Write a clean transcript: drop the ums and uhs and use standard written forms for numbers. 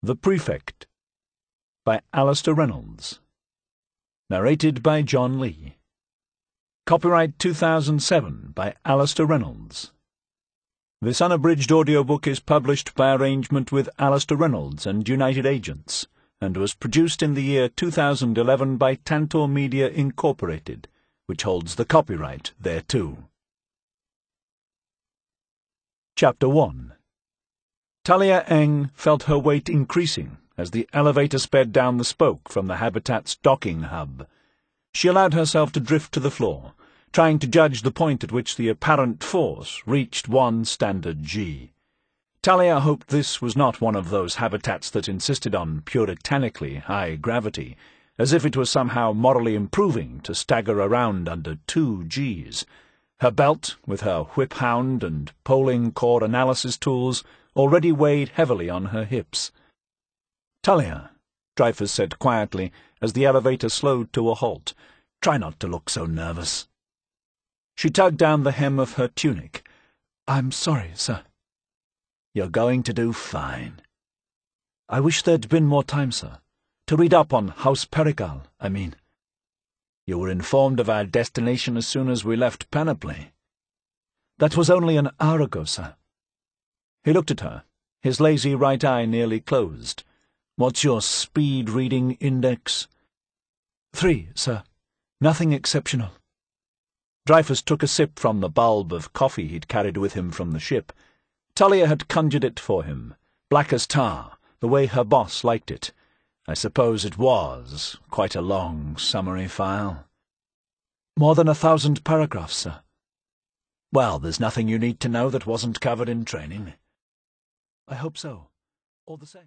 The Prefect by Alastair Reynolds. Narrated by John Lee. Copyright 2007 by Alastair Reynolds. This unabridged audiobook is published by arrangement with Alastair Reynolds and United Agents, and was produced in the year 2011 by Tantor Media Incorporated, which holds the copyright thereto. Chapter 1. Talia Eng felt her weight increasing as the elevator sped down the spoke from the Habitat's docking hub. She allowed herself to drift to the floor, trying to judge the point at which the apparent force reached 1 standard G. Talia hoped this was not one of those Habitats that insisted on puritanically high gravity, as if it was somehow morally improving to stagger around under 2 Gs. Her belt, with her whip-hound and polling core analysis tools, already weighed heavily on her hips. "Talia," Dreyfus said quietly as the elevator slowed to a halt, "try not to look so nervous." She tugged down the hem of her tunic. "I'm sorry, sir." "You're going to do fine." "I wish there'd been more time, sir. To read up on House Perigal, I mean." "You were informed of our destination as soon as we left Panoply." "That was only an hour ago, sir." He looked at her, his lazy right eye nearly closed. "What's your speed reading index?" 3, sir. Nothing exceptional." Dreyfus took a sip from the bulb of coffee he'd carried with him from the ship. Talia had conjured it for him, black as tar, the way her boss liked it. I suppose it was quite a long summary file. "More than 1,000 paragraphs, sir." "Well, there's nothing you need to know that wasn't covered in training." "I hope so. All the same."